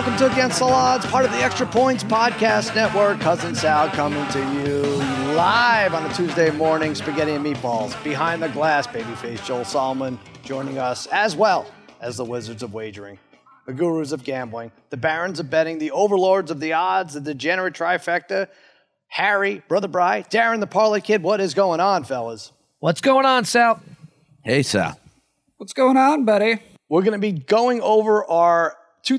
welcome to Against the Odds, part of the Extra Points Podcast Network. Cousin Sal coming to you live on a Tuesday morning, spaghetti and meatballs. Behind the glass, babyface Joel Solomon joining us, as well as the Wizards of Wagering, the Gurus of Gambling, the Barons of Betting, the Overlords of the Odds, the Degenerate Trifecta, Harry, Brother Bry, Darren the Parlay Kid. What is going on, fellas? What's going on, Sal? Hey, Sal. What's going on, buddy? We're going to be going over our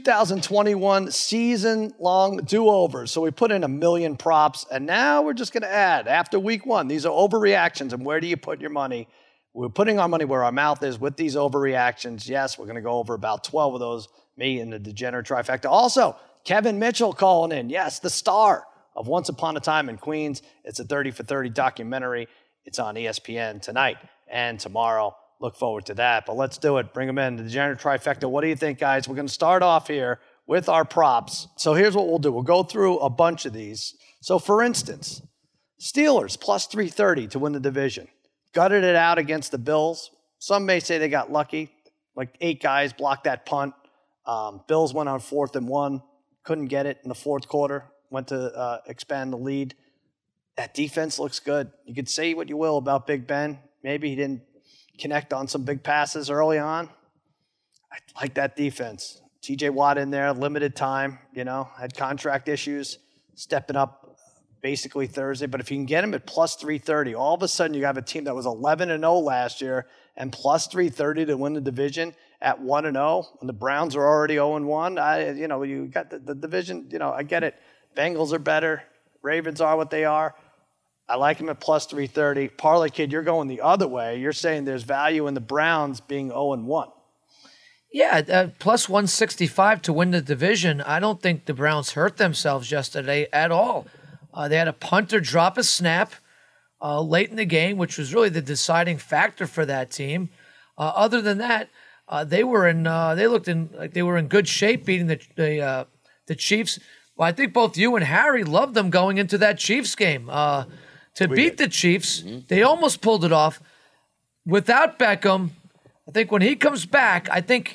2021 season-long do-overs. So we put in 1 million props, and now we're just going to add, after week one, these are overreactions, and where do you put your money? We're putting our money where our mouth is with these overreactions. Yes, we're going to go over about 12 of those, me and the Degenerate Trifecta. Also, Kevin Mitchell calling in. Yes, the star of Once Upon a Time in Queens. It's a 30 for 30 documentary. It's on ESPN tonight and tomorrow. Look forward to that. But let's do it. Bring them in. The Degenerate Trifecta. What do you think, guys? We're going to start off here with our props. So here's what we'll do. We'll go through a bunch of these. So, for instance, Steelers plus 330 to win the division. Gutted it out against the Bills. Some may say they got lucky. Like 8 guys blocked that punt. Bills went on 4th and 1. Couldn't get it in the fourth quarter. Went to expand the lead. That defense looks good. You could say what you will about Big Ben. Maybe he didn't connect on some big passes early on. I like that defense. TJ Watt in there, limited time, had contract issues, stepping up basically Thursday. But if you can get him at plus 330, all of a sudden you have a team that was 11-0 last year and plus 330 to win the division at 1-0 when the Browns are already 0-1. You got the division, I get it. Bengals are better. Ravens are what they are. I like him at plus 330. Parlay Kid, you're going the other way. You're saying there's value in the Browns being 0-1. Yeah, plus 165 to win the division. I don't think the Browns hurt themselves yesterday at all. They had a punter drop a snap late in the game, which was really the deciding factor for that team. Other than that, they looked like they were in good shape beating the Chiefs. Well, I think both you and Harry loved them going into that Chiefs game. To beat the Chiefs, they almost pulled it off. Without Beckham, I think when he comes back, I think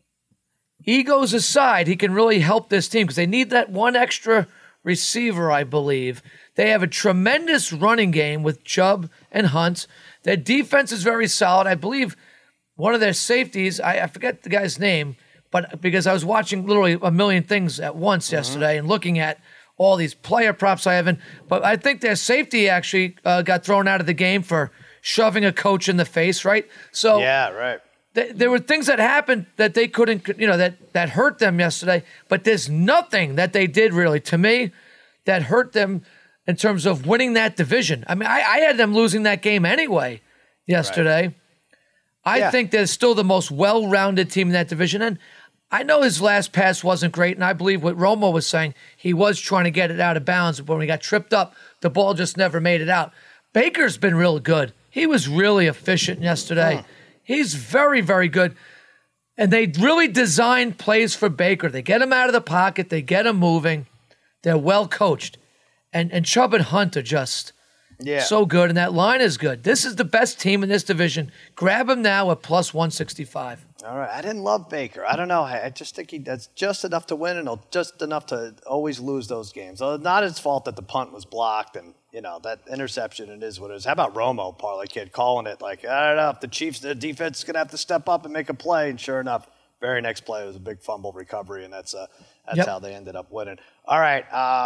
egos aside, he can really help this team because they need that one extra receiver, I believe. They have a tremendous running game with Chubb and Hunt. Their defense is very solid. I believe one of their safeties, I forget the guy's name, but because I was watching literally 1 million things at once yesterday and looking at all these player props I haven't. But I think their safety actually got thrown out of the game for shoving a coach in the face, right? So yeah, right. There were things that happened that they couldn't, that hurt them yesterday. But there's nothing that they did really, to me, that hurt them in terms of winning that division. I mean, I had them losing that game anyway yesterday. Right. I think they're still the most well-rounded team in that division. And I know his last pass wasn't great, and I believe what Romo was saying, he was trying to get it out of bounds, but when he got tripped up, the ball just never made it out. Baker's been real good. He was really efficient yesterday. He's very, very good. And they really designed plays for Baker. They get him out of the pocket. They get him moving. They're well coached. And Chubb and Hunt are just so good, and that line is good. This is the best team in this division. Grab him now at plus 165. All right. I didn't love Baker. I don't know. I just think he does just enough to win and just enough to always lose those games. So not his fault that the punt was blocked and, that interception, it is what it is. How about Romo, Parlay Kid, calling it like, I don't know, if the Chiefs, the defense is going to have to step up and make a play. And sure enough, very next play was a big fumble recovery, and that's how they ended up winning. All right.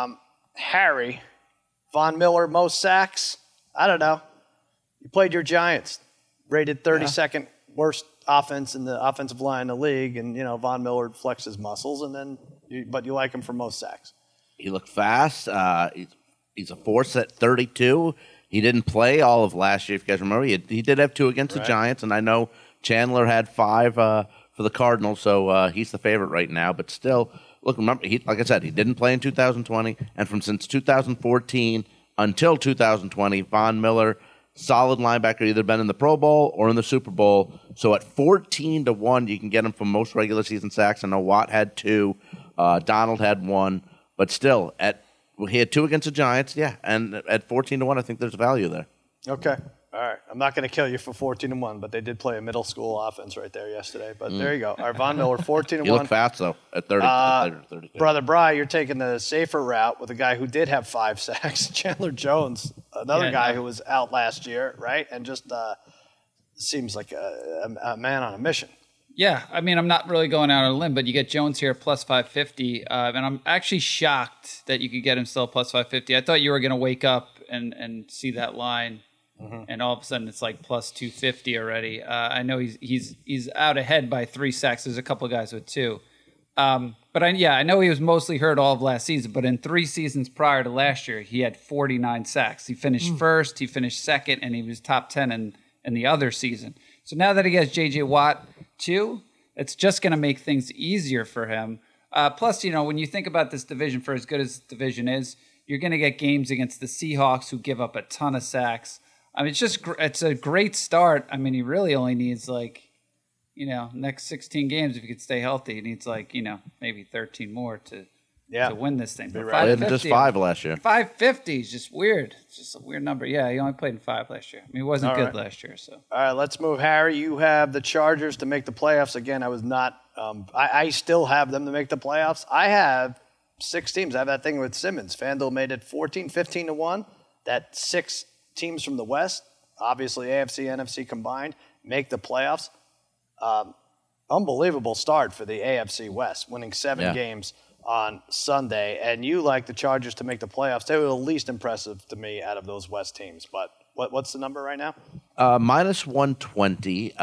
Harry, Von Miller, most sacks. I don't know. You played your Giants, rated 32nd worst offense in the offensive line in the league, and Von Miller flexed his muscles, but you like him for most sacks. He looked fast. He's a force at 32. He didn't play all of last year, if you guys remember. He did have 2 against the Giants, and I know Chandler had 5 for the Cardinals, so he's the favorite right now. But still, look, remember, like I said, he didn't play in 2020, and since 2014 until 2020, Von Miller, solid linebacker, either been in the Pro Bowl or in the Super Bowl. So at 14-1, you can get him for most regular season sacks. I know Watt had 2, Donald had 1, but still, he had 2 against the Giants, and at 14-1, I think there's value there. Okay. All right. I'm not going to kill you for 14-1, but they did play a middle school offense right there yesterday. But there you go. All right, Von Miller, 14-1. You look fast, though, at 32. Brother Bry, you're taking the safer route with a guy who did have 5 sacks, Chandler Jones, another guy who was out last year, right? And just seems like a man on a mission. Yeah, I mean, I'm not really going out on a limb, but you get Jones here plus 550, and I'm actually shocked that you could get him still plus 550. I thought you were going to wake up and see that line, and all of a sudden it's like plus 250 already. I know he's out ahead by 3 sacks. There's a couple of guys with 2. But I know he was mostly hurt all of last season, but in 3 seasons prior to last year, he had 49 sacks. He finished first, he finished second, and he was top 10 in the other season. So now that he has J.J. Watt too, it's just going to make things easier for him. Plus, when you think about this division, for as good as this division is, you're going to get games against the Seahawks who give up a ton of sacks. I mean, it's a great start. I mean, he really only needs next 16 games, if he could stay healthy, he needs maybe 13 more to win this thing. But Played in just 5 last year. 550 is just weird. It's just a weird number. Yeah, he only played in 5 last year. I mean, he wasn't good last year. So all right, let's move. Harry, you have the Chargers to make the playoffs. Again, I was not I still have them to make the playoffs. I have 6 teams. I have that thing with Simmons. FanDuel made it 15-1. That 6 teams from the West, obviously AFC, NFC combined, make the playoffs. Unbelievable start for the AFC West, winning 7 games on Sunday. And you like the Chargers to make the playoffs. They were the least impressive to me out of those West teams. But what's the number right now? Minus 120.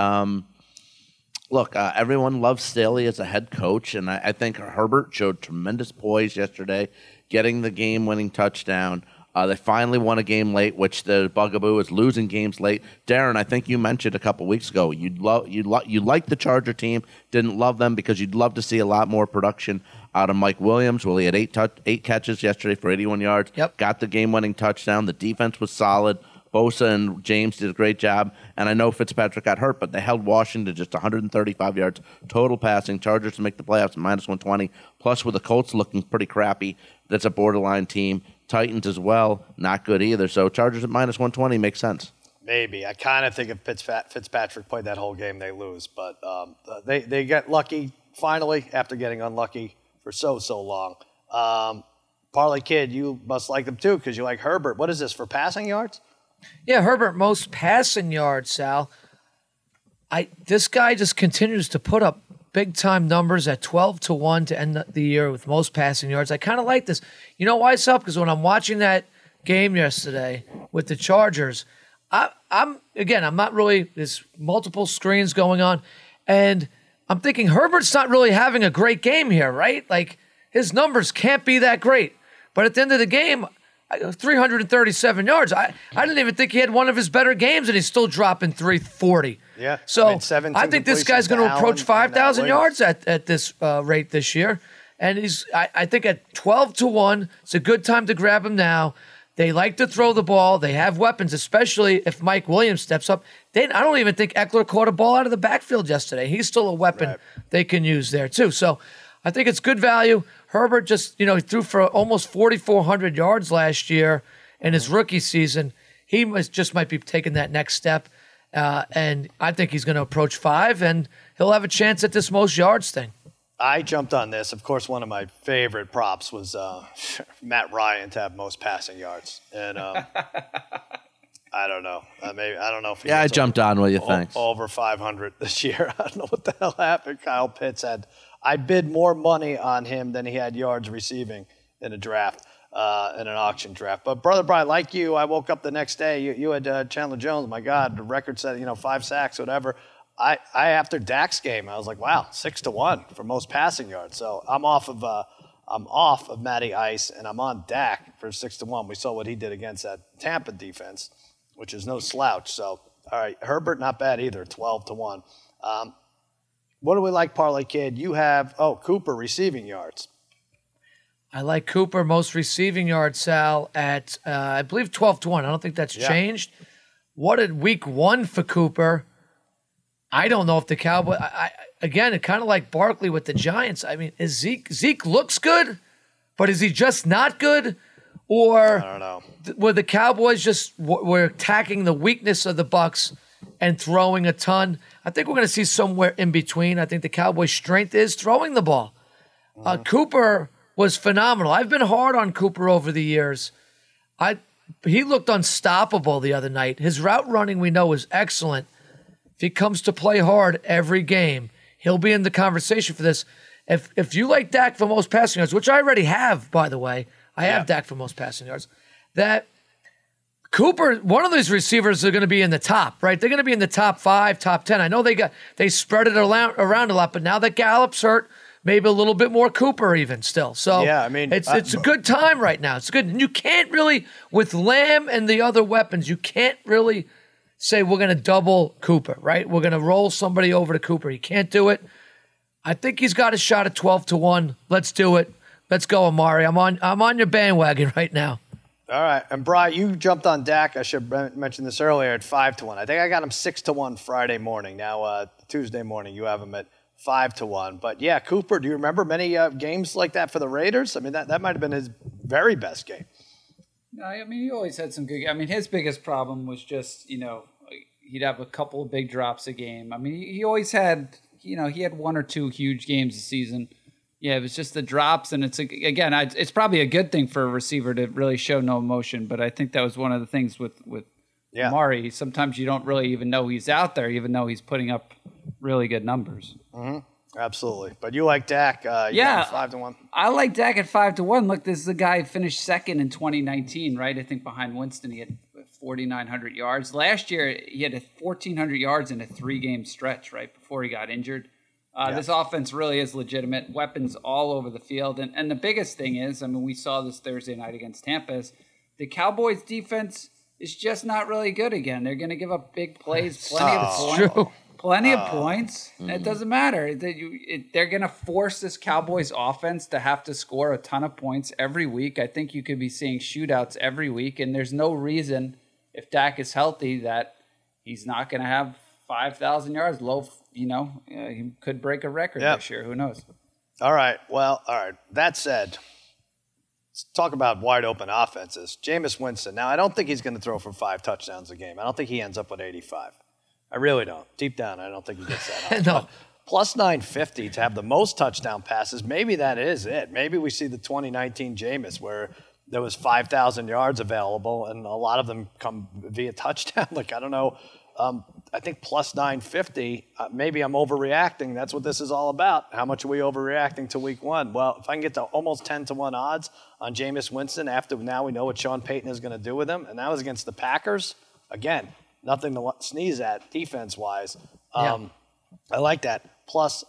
Look, everyone loves Staley as a head coach, and I think Herbert showed tremendous poise yesterday, getting the game-winning touchdown. They finally won a game late, which the bugaboo is losing games late. Darren, I think you mentioned a couple weeks ago you like the Charger team, didn't love them because you'd love to see a lot more production out of Mike Williams. Well, he had 8 catches yesterday for 81 yards. Yep. Got the game-winning touchdown. The defense was solid. Bosa and James did a great job. And I know Fitzpatrick got hurt, but they held Washington to just 135 yards total passing. Chargers to make the playoffs at minus 120. Plus, with the Colts looking pretty crappy, that's a borderline team. Titans as well, not good either. So Chargers at minus 120 makes sense. Maybe. I kind of think if Fitzpatrick played that whole game, they lose. But they get lucky finally after getting unlucky for so long. Parlay Kid, you must like them too because you like Herbert. What is this, for passing yards? Yeah, Herbert, most passing yards, Sal. This guy just continues to put up big-time numbers at 12-1 to end the year with most passing yards. I kind of like this. You know why it's up? Because when I'm watching that game yesterday with the Chargers, I'm not really, there's multiple screens going on, and I'm thinking Herbert's not really having a great game here, right? Like, his numbers can't be that great. But at the end of the game, 337 yards. I didn't even think he had one of his better games, and he's still dropping 340. Yeah. So I think this guy's going to approach 5,000 yards at this rate this year. And I think at 12-1, it's a good time to grab him now. They like to throw the ball. They have weapons, especially if Mike Williams steps up. I don't even think Eckler caught a ball out of the backfield yesterday. He's still a weapon they can use there, too. So I think it's good value. Herbert just, he threw for almost 4,400 yards last year in his rookie season. He might be taking that next step, and I think he's going to approach 5, and he'll have a chance at this most yards thing. I jumped on this. Of course, one of my favorite props was Matt Ryan to have most passing yards, and I don't know. I don't know if I jumped on with you. Thanks. Over 500 this year. I don't know what the hell happened. Kyle Pitts I bid more money on him than he had yards receiving in a draft, in an auction draft. But, Brother Brian, like you, I woke up the next day. You had Chandler Jones. My God, the record said, 5 sacks, whatever. I after Dak's game, I was like, wow, 6-1 for most passing yards. So I'm off of Matty Ice, and I'm on Dak for 6-1. We saw what he did against that Tampa defense, which is no slouch. So, all right, Herbert, not bad either, 12-1. What do we like, Parlay Kid? You have, Cooper receiving yards. I like Cooper, most receiving yards, Sal, at, I believe, 12-1. I don't think that's changed. What did week 1 for Cooper? I don't know if the Cowboys, again, it kind of like Barkley with the Giants. I mean, Zeke looks good, but is he just not good? or I don't know. where the Cowboys just were attacking the weakness of the Bucs and throwing a ton. I think we're going to see somewhere in between. I think the Cowboys' strength is throwing the ball. Cooper was phenomenal. I've been hard on Cooper over the years. He looked unstoppable the other night. His route running, we know, is excellent. If he comes to play hard every game, he'll be in the conversation for this. If you like Dak for most passing yards, which I already have, by the way, I have Dak for most passing yards, that Cooper, one of these receivers are going to be in the top, right? They're going to be in the top 5, top 10. I know they spread it around a lot, but now that Gallup's hurt, maybe a little bit more Cooper even still. So yeah, I mean, it's a good time right now. It's good. And you can't really, with Lamb and the other weapons, you can't really say we're going to double Cooper, right? We're going to roll somebody over to Cooper. You can't do it. I think he's got a shot at 12-1. Let's do it. Let's go, Amari. I'm on your bandwagon right now. All right. And, Bri, you jumped on Dak. I should mention this earlier at 5-1. I think I got him 6-1 Friday morning. Now, Tuesday morning, you have him at 5-1. But, yeah, Cooper, do you remember many games like that for the Raiders? I mean, that might have been his very best game. No, I mean, he always had some good. I mean, his biggest problem was just, he'd have a couple of big drops a game. I mean, he always had, he had 1 or 2 huge games a season. Yeah, it was just the drops, and it's probably a good thing for a receiver to really show no emotion. But I think that was one of the things with Amari. Sometimes you don't really even know he's out there, even though he's putting up really good numbers. Mm-hmm. Absolutely. But you like Dak? Yeah, 5-1. I like Dak at 5-1. Look, this is a guy who finished second in 2019, right? I think behind Winston, he had 4,900 yards. Last year, he had 1,400 yards in a 3-game stretch, right, before he got injured. This offense really is legitimate. Weapons all over the field. And the biggest thing is, I mean, we saw this Thursday night against Tampa, is the Cowboys' defense is just not really good again. They're going to give up big plays, plenty of points. It doesn't matter. They're going to force this Cowboys offense to have to score a ton of points every week. I think you could be seeing shootouts every week, and there's no reason, if Dak is healthy, that he's not going to have 5,000 yards. He could break a record this year. Who knows? All right. Well, all right. That said, let's talk about wide open offenses. Jameis Winston. Now, I don't think he's going to throw for 5 touchdowns a game. I don't think he ends up with 85. I really don't. Deep down, I don't think he gets that high. No. Plus 950 to have the most touchdown passes, maybe that is it. Maybe we see the 2019 Jameis where there was 5,000 yards available and a lot of them come via touchdown. Like, I don't know. I think plus 950, maybe I'm overreacting. That's what this is all about. How much are we overreacting to week 1? Well, if I can get to almost 10-1 odds on Jameis Winston after now we know what Sean Payton is going to do with him, and that was against the Packers. Again, nothing to sneeze at defense-wise. I like that. Plus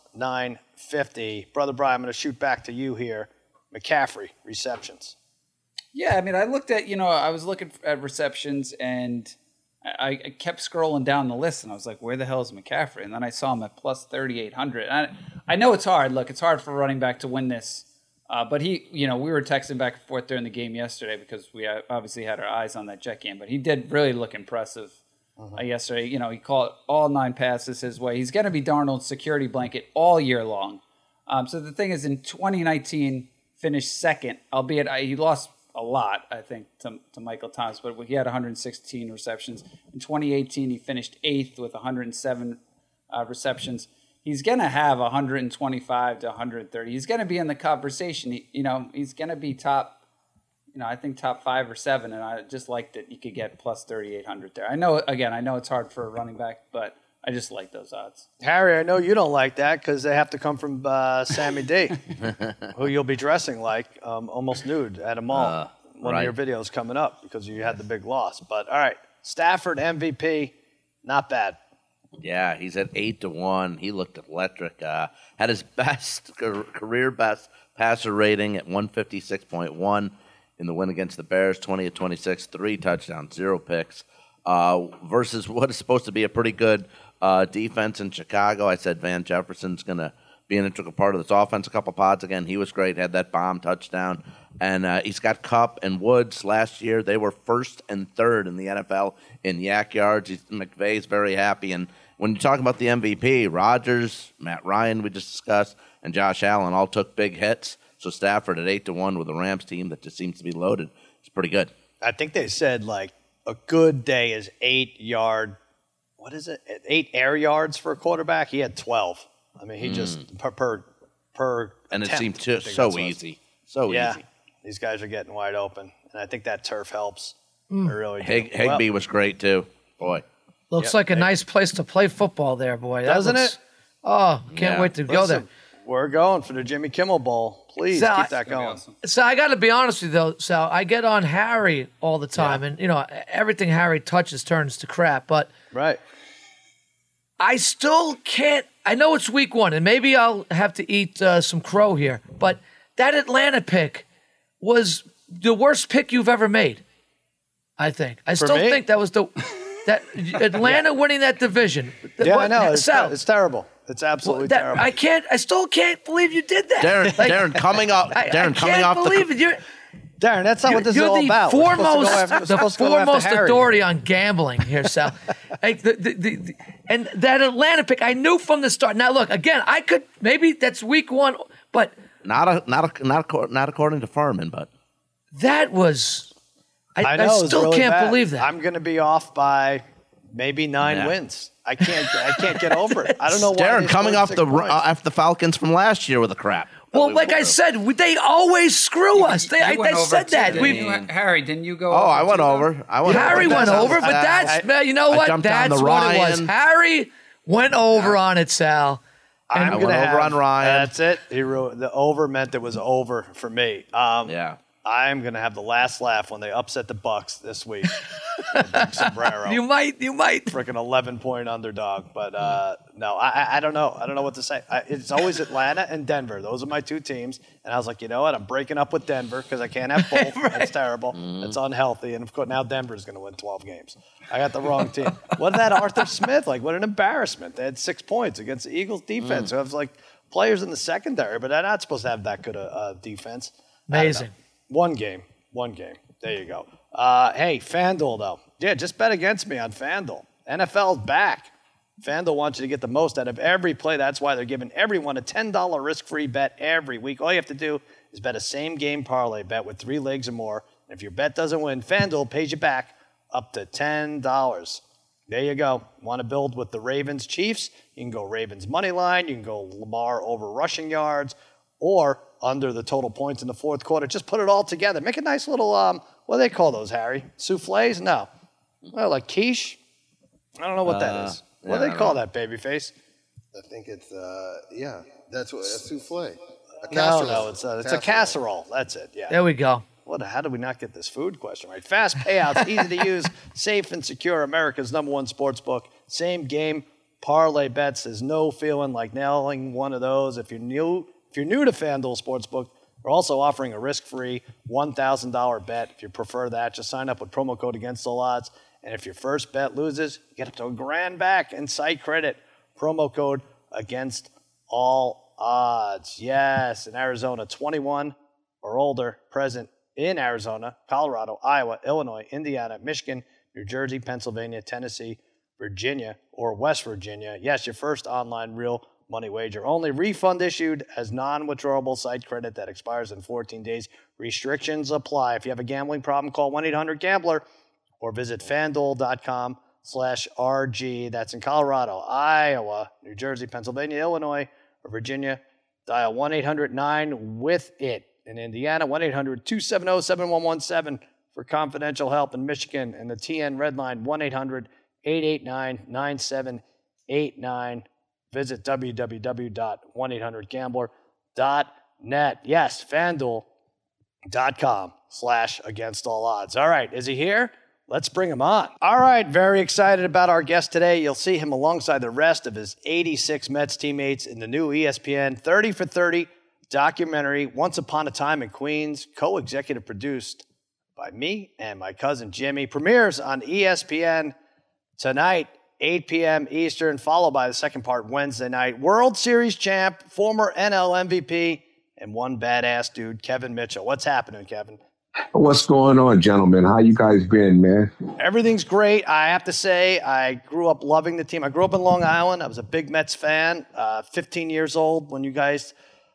950. Brother Brian, I'm going to shoot back to you here. McCaffrey, receptions. Yeah, I mean, I looked at, I was looking at receptions, and I kept scrolling down the list, and I was like, where the hell is McCaffrey? And then I saw him at plus 3,800. I know it's hard. Look, it's hard for a running back to win this. But he, we were texting back and forth during the game yesterday because we obviously had our eyes on that Jet game. But he did really look impressive yesterday. He caught all 9 passes his way. He's going to be Darnold's security blanket all year long. So the thing is, in 2019, finished second, albeit he lost a lot, I think, to Michael Thomas, but he had 116 receptions. In 2018, he finished 8th with 107 receptions. He's going to have 125 to 130. He's going to be in the conversation. He's going to be top, I think top 5 or 7, and I just like that you could get plus 3,800 there. I know it's hard for a running back, but I just like those odds. Harry, I know you don't like that because they have to come from Sammy D, who you'll be dressing like almost nude at a mall. One of your videos coming up because you had the big loss. But, all right, Stafford MVP, not bad. Yeah, he's at 8-1. He looked electric. Had his career best passer rating at 156.1 in the win against the Bears, 20 of 26, 3 touchdowns, 0 picks. Versus what is supposed to be a pretty good defense in Chicago. I said Van Jefferson's going to be an integral part of this offense. A couple pods again. He was great. Had that bomb touchdown. And he's got Kupp and Woods. Last year, they were 1st and 3rd in the NFL in yak yards. McVay's very happy. And when you talk about the MVP, Rodgers, Matt Ryan, we just discussed, and Josh Allen all took big hits. So Stafford at 8-1 with a Rams team that just seems to be loaded. It's pretty good. I think they said like a good day is 8 air yards for a quarterback. He had 12. I mean, he just per And it attempt, seemed I think so that's what it was. easy. So Yeah, easy. these guys are getting wide open, and I think that turf helps. They really do. Higbee was great, too. Boy. Looks like a nice place to play football there, boy. Doesn't it? Oh, can't Yeah. wait to go there. Listen, we're going for the Jimmy Kimmel Bowl. Please Sal, keep that That'd be going. awesome. So I got to be honest with you, though, Sal. I get on Harry all the time, and, everything Harry touches turns to crap. But Right. I still can't. I know it's week 1, and maybe I'll have to eat some crow here, but that Atlanta pick was the worst pick you've ever made, I think. I still me? think that was that Atlanta winning that division. Yeah, I know. Sal, It's terrible. It's absolutely terrible. I still can't believe you did that. Darren, coming off. I Darren, coming can't off believe the. it. You're Darren, that's not what this is you're all the about. We're foremost, supposed to go after Harry. authority on gambling here, Sal. Like and that Atlanta pick, I knew from the start. Now, look again. I could maybe that's week 1, but Not according to Furman, but that was. I know, I it's still really can't bad. believe that. I'm going to be off by maybe 9 wins. I can't get over it. I don't know why. Darren they coming scored off 6 the points. after the Falcons from last year with the crap. Well, like I said, they always screw us. You I went over said too, that. didn't you? Harry, didn't you go? Oh, I went too, though? over. Harry but went that's- over, but that's you know I what? jumped on That's the what it was. Ryan. Harry went over on it, Sal. I'm I gonna went over have- on Ryan. That's it. The over meant it was over for me. Yeah. I'm going to have the last laugh when they upset the Bucks this week. Big sombrero. You might. Freaking 11-point underdog. But no, I don't know. I don't know what to say. It's always Atlanta and Denver. Those are my 2 teams. And I was like, you know what? I'm breaking up with Denver because I can't have both. That's terrible. It's unhealthy. And of course, now Denver's going to win 12 games. I got the wrong team. What did that Arthur Smith? Like, what an embarrassment. They had 6 points against the Eagles defense. Who have like players in the secondary, but they're not supposed to have that good a defense. Amazing. One game. There you go. Hey, FanDuel, though. Yeah, just bet against me on FanDuel. NFL's back. FanDuel wants you to get the most out of every play. That's why they're giving everyone a $10 risk-free bet every week. All you have to do is bet a same-game parlay bet with 3 legs or more. And if your bet doesn't win, FanDuel pays you back up to $10. There you go. Want to build with the Ravens Chiefs? You can go Ravens money line. You can go Lamar over rushing yards or under the total points in the 4th quarter. Just put it all together. Make a nice little, what do they call those, Harry? Souffles? No. Well, like quiche? I don't know what that is. What do they call that, babyface? I think it's that's what a souffle. A No, casserole. it's a casserole. That's it, yeah. There we go. How did we not get this food question right? Fast payouts, easy to use, safe and secure, America's #1 sports book. Same game parlay bets. There's no feeling like nailing one of those. If you're new to FanDuel Sportsbook, we're also offering a risk-free $1,000 bet. If you prefer that, just sign up with promo code Against All Odds. And if your first bet loses, you get up to $1,000 back in site credit. Promo code Against All Odds. Yes, in Arizona, 21 or older, present in Arizona, Colorado, Iowa, Illinois, Indiana, Michigan, New Jersey, Pennsylvania, Tennessee, Virginia, or West Virginia. Yes, your first online real money wager. Only refund issued as non-withdrawable site credit that expires in 14 days. Restrictions apply. If you have a gambling problem, call 1-800-GAMBLER or visit FanDuel.com/RG. That's in Colorado, Iowa, New Jersey, Pennsylvania, Illinois, or Virginia. Dial 1-800-9-WITH-IT. In Indiana, 1-800-270-7117 for confidential help. In Michigan, and the TN Red Line, 1-800-889-9789. Visit www.1800gambler.net. Yes, FanDuel.com/againstallodds. All right, is he here? Let's bring him on. All right, very excited about our guest today. You'll see him alongside the rest of his 86 Mets teammates in the new ESPN 30 for 30 documentary, Once Upon a Time in Queens, co-executive produced by me and my cousin Jimmy. Premieres on ESPN tonight, 8 p.m. Eastern, followed by the second part Wednesday night. World Series champ, former NL MVP, and one badass dude, Kevin Mitchell. What's happening, Kevin? What's going on, gentlemen? How you guys been, man? Everything's great. I have to say, I grew up loving the team. I grew up in Long Island. I was a big Mets fan, 15 years old when you guys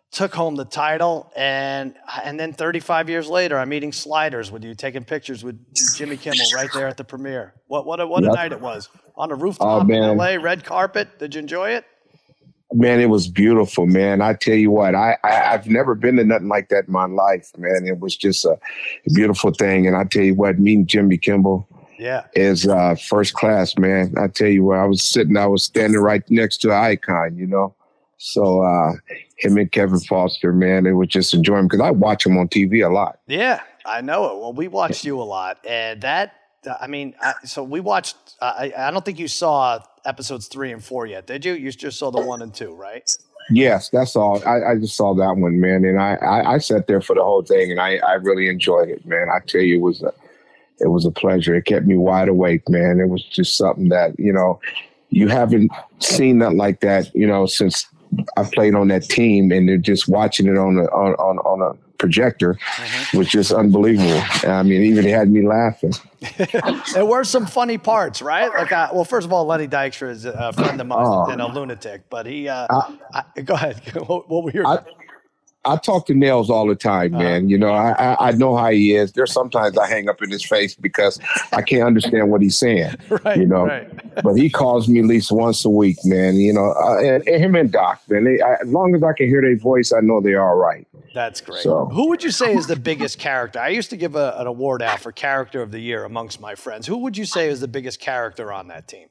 took home the title, and then 35 years later, I'm eating sliders with you, taking pictures with Jimmy Kimmel right there at the premiere. What a night it was. On the rooftop in LA, red carpet. Did you enjoy it? Man, it was beautiful, man. I tell you what, I've never been to nothing like that in my life, man. It was just a beautiful thing. And I tell you what, meeting Jimmy Kimmel is first class, man. I tell you what, I was standing right next to an icon, you know. So him and Kevin Foster, man, it was just enjoying because I watch him on TV a lot. Yeah, I know it. Well, we watched you a lot, and so we watched. I don't think you saw episodes 3 and 4 yet, did you? You just saw the 1 and 2, right? Yes, that's all. I just saw that one, man, and I sat there for the whole thing, and I really enjoyed it, man. I tell you, it was a pleasure. It kept me wide awake, man. It was just something that, you know, you haven't seen nothing like that, you know, since I played on that team, and they're just watching it on a projector was just unbelievable. I mean, it even had me laughing. There were some funny parts, right? Like, well, first of all, Lenny Dykstra is a friend of mine and a lunatic, but he. Go ahead. What were your? I talk to Nails all the time, man. You know, I know how he is. There's sometimes I hang up in his face because I can't understand what he's saying. Right, you know, right. But he calls me at least once a week, man. You know, and him and Doc, man. As long as I can hear their voice, I know they're all right. That's great. So, who would you say is the biggest character? I used to give an award out for character of the year amongst my friends. Who would you say is the biggest character on that team?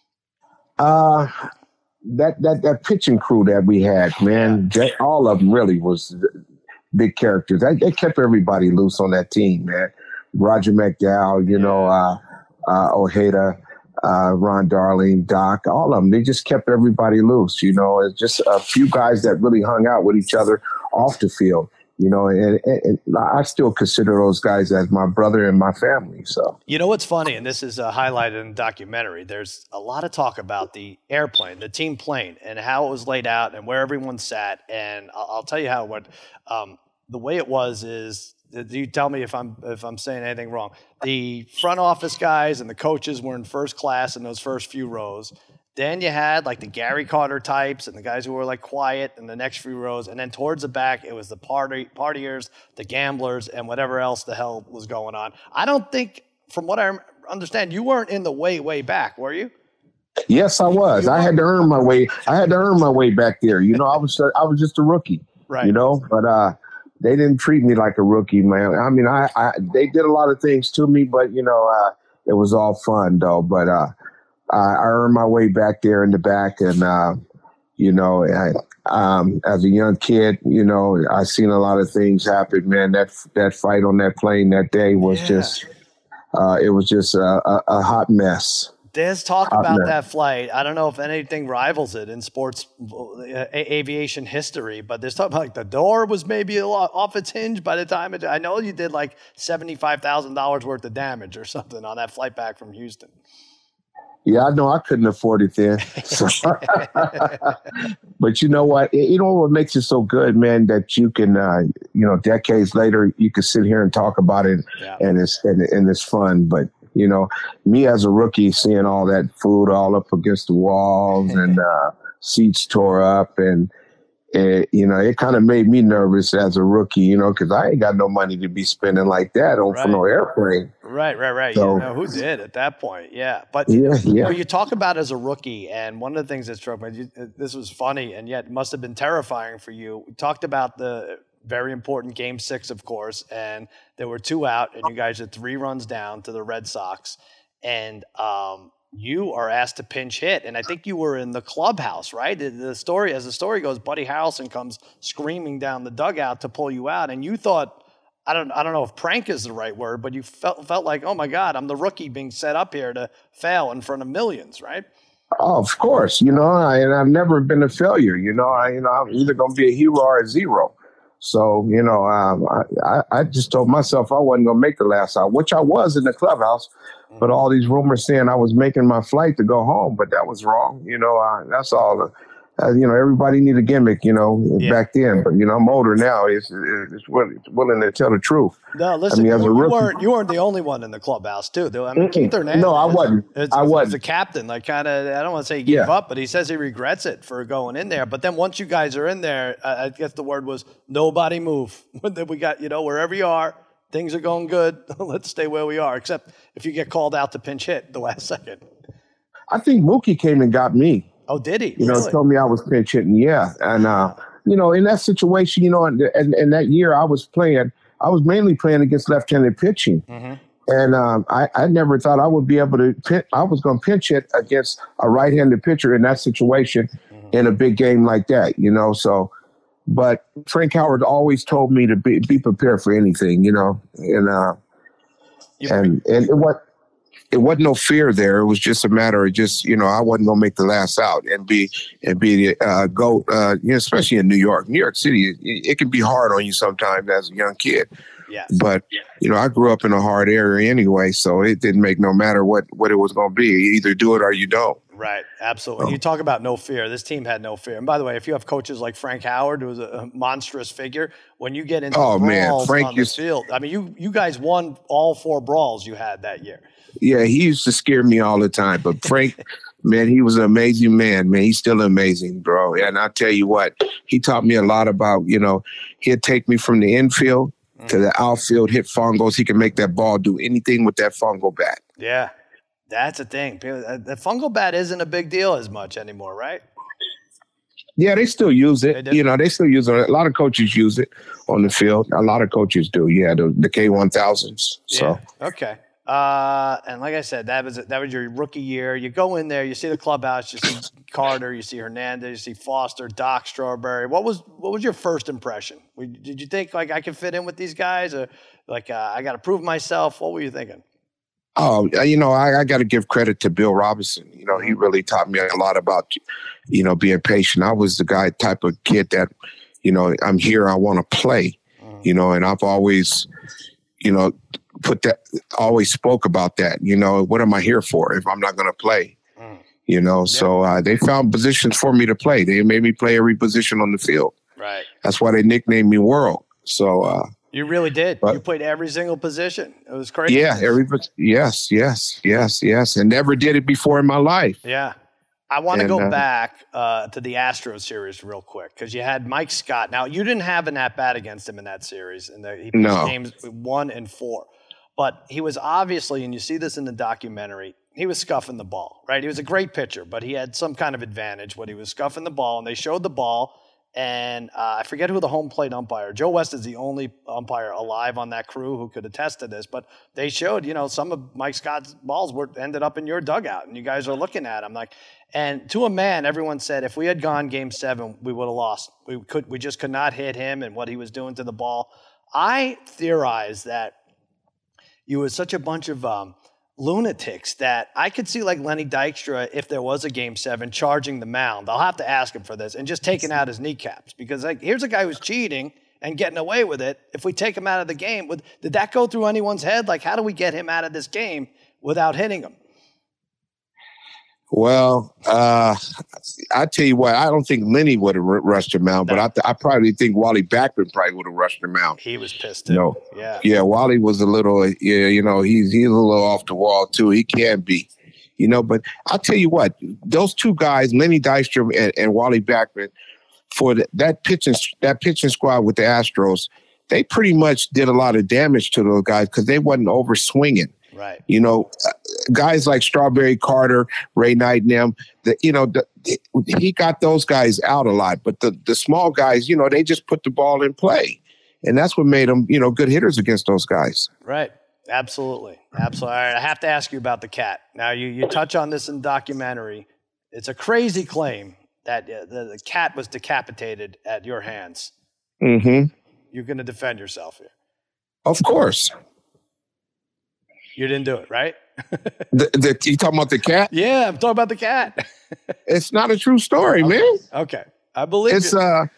That pitching crew that we had, man, all of them really was big characters. They kept everybody loose on that team, man. Roger McDowell, you know, Ojeda, Ron Darling, Doc, all of them. They just kept everybody loose, you know. It's just a few guys that really hung out with each other off the field. You know, and I still consider those guys as my brother and my family. So, you know what's funny, and this is highlighted in the documentary, there's a lot of talk about the airplane, the team plane, and how it was laid out and where everyone sat. And I'll tell you how it went. The way it was is, you tell me if I'm saying anything wrong. The front office guys and the coaches were in first class in those first few rows. Then you had like the Gary Carter types and the guys who were like quiet in the next few rows. And then towards the back, it was the partiers, the gamblers, and whatever else the hell was going on. I don't think, from what I understand, you weren't in the way back, were you? Yes, I was. I had to earn my way. I had to earn my way back there. You know, I was just a rookie. Right. You know, but they didn't treat me like a rookie, man. I mean, they did a lot of things to me, but you know, it was all fun though. But I earned my way back there in the back, and you know, as a young kid, you know, I seen a lot of things happen. Man, that fight on that plane that day was just, it was just a hot mess. There's talk about that flight. I don't know if anything rivals it in sports aviation history, but there's talk about like the door was maybe off its hinge by the time I know you did like $75,000 worth of damage or something on that flight back from Houston. Yeah, I know I couldn't afford it then. But you know what? You know what makes it so good, man, that you can, you know, decades later, you can sit here and talk about it, and it's fun. But you know, me as a rookie, seeing all that food all up against the walls and seats tore up, and you know, it kind of made me nervous as a rookie, you know, because I ain't got no money to be spending like that for no airplane. Right. So, you know, who did at that point? Yeah. But you know, you talk about as a rookie, and one of the things that struck me, this was funny and yet must have been terrifying for you. We talked about the very important Game 6, of course, and there were 2 out, and you guys had 3 runs down to the Red Sox, and you are asked to pinch hit, and I think you were in the clubhouse, right? The story, as the story goes, Buddy Harrelson comes screaming down the dugout to pull you out, and you thought, I don't know if prank is the right word, but you felt like, oh my God, I'm the rookie being set up here to fail in front of millions, right? Oh, of course, you know, and I've never been a failure. You know, I'm either going to be a hero or a zero. So, you know, I just told myself I wasn't going to make the last out, which I was in the clubhouse. But all these rumors saying I was making my flight to go home, but that was wrong. You know, that's all everybody need a gimmick, back then. But I'm older now. It's willing to tell the truth. No, listen, as a you weren't the only one in the clubhouse too. I mean, Keith Hernandez. No, I wasn't. I was the captain. Like, kind of, I don't want to say he gave up, but he says he regrets it for going in there. But then once you guys are in there, I guess the word was nobody move. We got, wherever you are, things are going good. Let's stay where we are. Except if you get called out to pinch hit the last second. I think Mookie came and got me. Oh, did he? Really? Told me I was pinch hitting. Yeah. And, in that situation, and that year I was mainly playing against left-handed pitching. Mm-hmm. And I never thought I would be able to I was going to pinch hit against a right-handed pitcher in that situation in a big game like that, so. But Frank Howard always told me to be prepared for anything, and it wasn't no fear there. It was just a matter of I wasn't gonna make the last out and be the GOAT. Especially in New York City, it can be hard on you sometimes as a young kid. Yes. But I grew up in a hard area anyway, so it didn't make no matter what it was gonna be. You either do it or you don't. Right, absolutely. When you talk about no fear, this team had no fear. And by the way, if you have coaches like Frank Howard, who was a monstrous figure, when you get into brawls on the field, I mean, you guys won all 4 brawls you had that year. Yeah, he used to scare me all the time. But Frank, man, he was an amazing man, man. He's still amazing, bro. And I'll tell you what, he taught me a lot about, he'd take me from the infield to the outfield, hit fungos. He can make that ball do anything with that fungo bat. Yeah. That's the thing. The fungal bat isn't a big deal as much anymore, right? Yeah, they still use it. They still use it. A lot of coaches use it on the field. A lot of coaches do. Yeah, the K1000s. So okay. And like I said, that was your rookie year. You go in there, you see the clubhouse, you see Carter, you see Hernandez, you see Foster, Doc Strawberry. What was your first impression? Did you think like I can fit in with these guys, or like I got to prove myself? What were you thinking? Oh, I got to give credit to Bill Robinson. He really taught me a lot about, being patient. I was the type of kid that, I'm here, I want to play, and I've always, always spoke about that. What am I here for if I'm not going to play? So they found positions for me to play. They made me play every position on the field. Right. That's why they nicknamed me World. So, you really did. You played every single position. It was crazy. Yeah, yes. And never did it before in my life. Yeah. I want to go back to the Astros series real quick because you had Mike Scott. Now, you didn't have an at-bat against him in that series. He played games 1 and 4. But he was obviously, and you see this in the documentary, he was scuffing the ball, right? He was a great pitcher, but he had some kind of advantage when he was scuffing the ball, and they showed the ball. And I forget who the home plate umpire. Joe West is the only umpire alive on that crew who could attest to this. But they showed, some of Mike Scott's balls ended up in your dugout, and you guys are looking at him and to a man, everyone said if we had gone Game 7, we would have lost. We just could not hit him and what he was doing to the ball. I theorized that you were such a bunch of lunatics that I could see like Lenny Dykstra, if there was a Game 7, charging the mound. I'll have to ask him for this and just taking out his kneecaps because here's a guy who's cheating and getting away with it. If we take him out of the game, did that go through anyone's head? Like, how do we get him out of this game without hitting him? Well, I tell you what, I don't think Lenny would have rushed him out, but I probably think Wally Backman probably would have rushed him out. He was pissed. Yeah, Wally was a little, he's a little off the wall too. He can be, But I'll tell you what, those two guys, Lenny Dykstra and Wally Backman, for that pitching squad with the Astros, they pretty much did a lot of damage to those guys because they wasn't over swinging. Right. Guys like Strawberry, Carter, Ray Knight, and them, he got those guys out a lot. But the small guys, they just put the ball in play. And that's what made them, good hitters against those guys. Right. Absolutely. All right. I have to ask you about the cat. Now, you touch on this in the documentary. It's a crazy claim that the cat was decapitated at your hands. Mm-hmm. You're going to defend yourself here. Of course. You didn't do it, right? You talking about the cat? Yeah, I'm talking about the cat. It's not a true story, man. Okay, I believe it's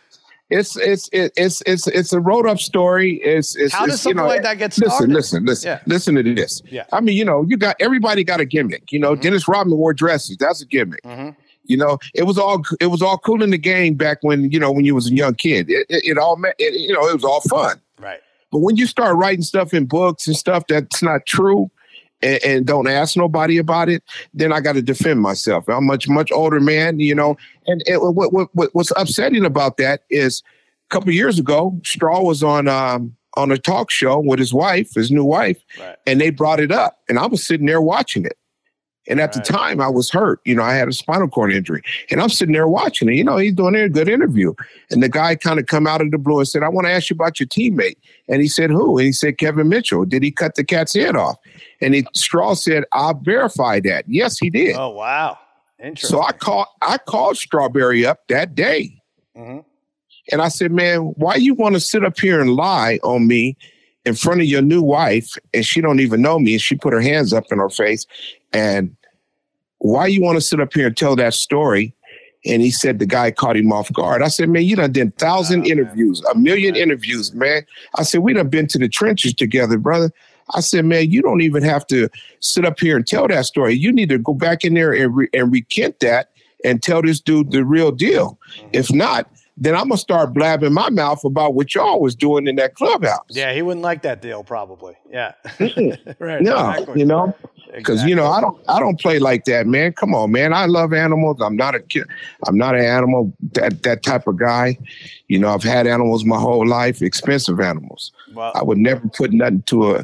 it's a wrote up story. How does something like that get started? Listen to this. Yeah. I mean, everybody got a gimmick. Dennis Rodman wore dresses. That's a gimmick. Mm-hmm. You know, it was all cool in the game back when you was a young kid. It was all fun. Right. But when you start writing stuff in books and stuff that's not true, and don't ask nobody about it, then I got to defend myself. I'm much older man, you know. And what's upsetting about that is a couple of years ago, Straw was on a talk show with his new wife, right. And they brought it up, and I was sitting there watching it. And at the time, I was hurt. You know, I had a spinal cord injury, and I'm sitting there watching it. You know, he's doing a good interview, and the guy kind of come out of the blue and said, "I want to ask you about your teammate." And he said, "Who?" And he said, "Kevin Mitchell. Did he cut the cat's head off?" And Straw said, "I'll verify that." Yes, he did. Oh, wow. Interesting. So I called Strawberry up that day. Mm-hmm. And I said, "Man, why you want to sit up here and lie on me in front of your new wife, and she don't even know me, and she put her hands up in her face, and why you want to sit up here and tell that story?" And he said the guy caught him off guard. I said, "Man, you done did 1,000 interviews, 1,000,000 interviews, man." I said, "We done been to the trenches together, brother." I said, "Man, you don't even have to sit up here and tell that story. You need to go back in there and recant that and tell this dude the real deal. If not, then I'm going to start blabbing my mouth about what y'all was doing in that clubhouse." Yeah, he wouldn't like that deal, probably. Yeah. Right. No, exactly. you know, because I don't play like that, man. Come on, man. I love animals. I'm not a kid. I'm not an animal that type of guy. You know, I've had animals my whole life, expensive animals. Well, I would never put nothing to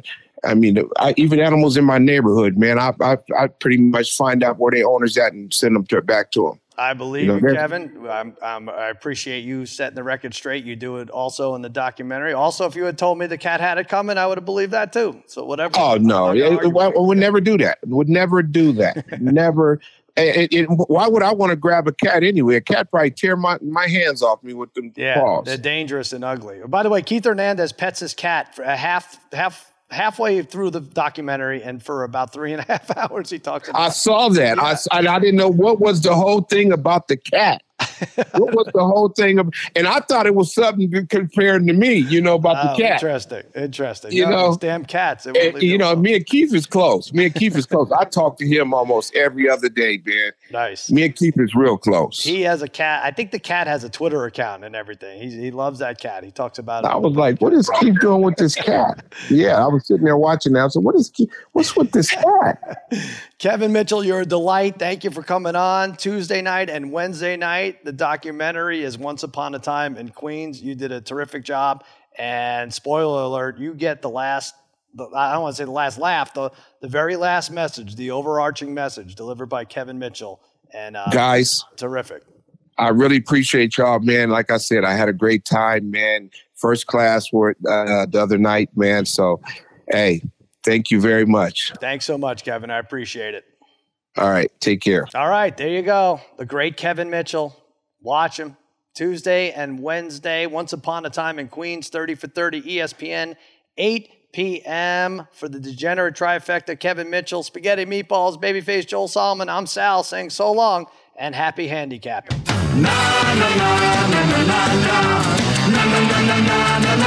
even animals in my neighborhood, man. I pretty much find out where their owners at and send them back to them. I believe you, Kevin. I appreciate you setting the record straight. You do it also in the documentary. Also, if you had told me the cat had it coming, I would have believed that too. So whatever. Oh, no. I would never do that. Would never do that. Never. Why would I want to grab a cat anyway? A cat probably tear my hands off me with them paws. They're dangerous and ugly. By the way, Keith Hernandez pets his cat for halfway through the documentary, and for about 3.5 hours he talks about I saw that. Yeah. I didn't know what was the whole thing about the cat. What was the whole thing of, and I thought it was something compared to me, you know, about the cat. Interesting. You know, those damn cats. You know, me and Keith is close. I talk to him almost every other day, man. Nice. Me and Keith is real close. He has a cat. I think the cat has a Twitter account and everything. He loves that cat. He talks about it. I was like, what is Keith doing with this cat? Yeah, I was sitting there watching that. I said, what's with this cat? Kevin Mitchell, you're a delight. Thank you for coming on Tuesday night and Wednesday night. The documentary is Once Upon a Time in Queens. You did a terrific job. And spoiler alert, you get I don't want to say the last laugh, the very last message, the overarching message delivered by Kevin Mitchell. And guys, terrific. I really appreciate y'all, man. Like I said, I had a great time, man. First class for it the other night, man. So, hey, thank you very much. Thanks so much, Kevin. I appreciate it. All right. Take care. All right. There you go. The great Kevin Mitchell. Watch him Tuesday and Wednesday. Once Upon a Time in Queens, 30 for 30, ESPN, 8 p.m. for the degenerate trifecta. Kevin Mitchell, Spaghetti Meatballs, Babyface Joel Solomon. I'm Sal saying so long and happy handicapping. Na, na, na, na, na, na, na, na, na, na, na, na.